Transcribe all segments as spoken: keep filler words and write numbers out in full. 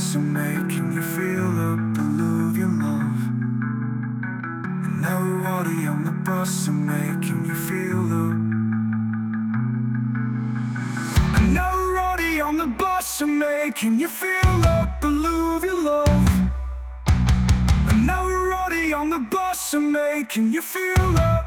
bus are making you feel up, believe your love. And nobody on the bus are making you feel up. And nobody on the bus are making you feel up, believe your love. And nobody on the bus are making you feel up.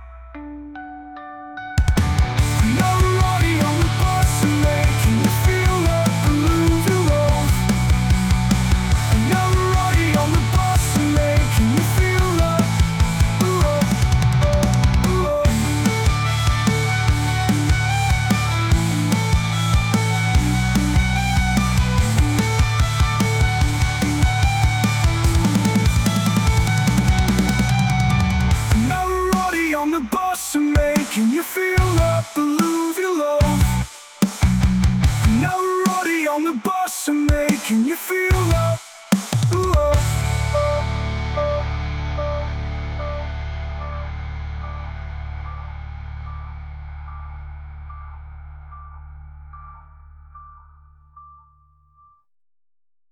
The bus are making you feel up, believe your love. Nobody on the bus are making you feel up.